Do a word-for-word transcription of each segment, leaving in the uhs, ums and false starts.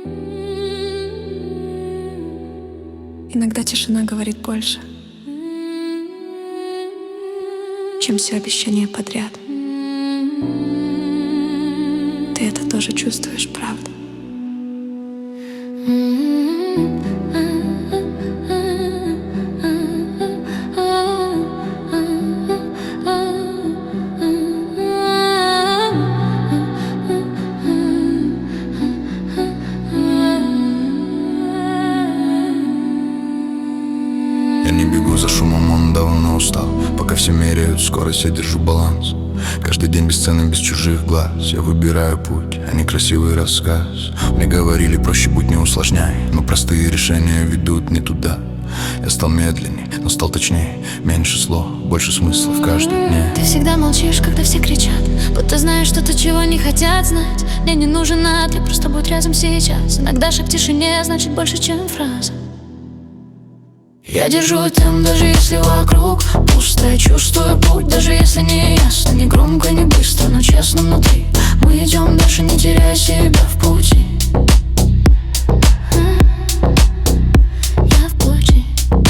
Иногда тишина говорит больше, чем все обещания подряд. Ты это тоже чувствуешь, правда? Я не бегу за шумом, он давно устал. Пока все меряют скорость, я держу баланс. Каждый день бесценный, без чужих глаз. Я выбираю путь, а не красивый рассказ. Мне говорили, проще будь, не усложняй, но простые решения ведут не туда. Я стал медленней, но стал точнее. Меньше слов, больше смысла в каждом дне. Ты всегда молчишь, когда все кричат, будто знаешь что-то, чего не хотят знать. Мне не нужен ответ, просто будь рядом сейчас. Иногда шаг в тишине значит больше, чем фраза. Я держу темп, даже если вокруг пусто. Я чувствую путь, даже если не ясно. Не громко, не быстро, но честно внутри. Мы идем дальше, не теряя себя в пути. Я в пути.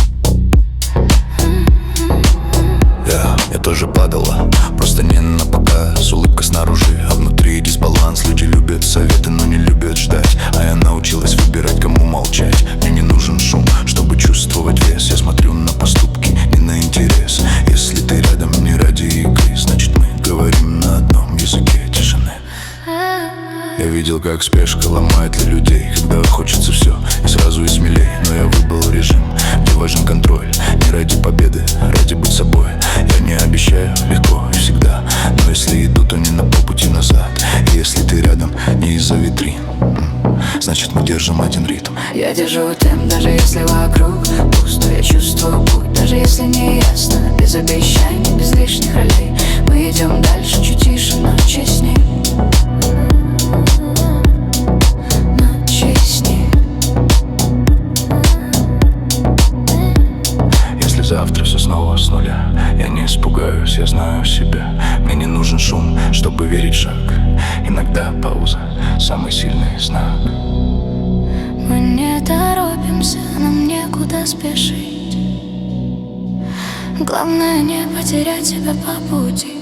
Я, я тоже падала, просто не на показ. Улыбка снаружи, а внутри дисбаланс. Люди любят советы, но не любят ждать. А я научилась выбирать, кому молчать. Мне не нужен шум, чтобы чувствовать вес. Я смотрю на поступки, не на интерес. Если ты рядом не ради игры, значит мы говорим на одном языке тишины. Я видел, как спешка ломает для людей. Когда хочется все и сразу и смелей. Но я выбрал режим, где важен контроль. Не ради победы, а ради быть собой. Я не обещаю легко и всегда, но если иду, то не на полпути назад. И если ты рядом, не из-за витрин, значит мы держим один ритм. Я держу темп, даже если вокруг пусто. Я чувствую путь, даже если не ясно. Без обещаний, без лишних ролей. Мы идем дальше, чуть тише, но честней. Но честней. Если завтра все снова с нуля, я не испугаюсь, я знаю себя. Мне не нужен шум, чтобы верить в шаг. Иногда пауза — самый сильный знак. Мы не торопимся, нам некуда спешить. Главное не потерять себя по пути.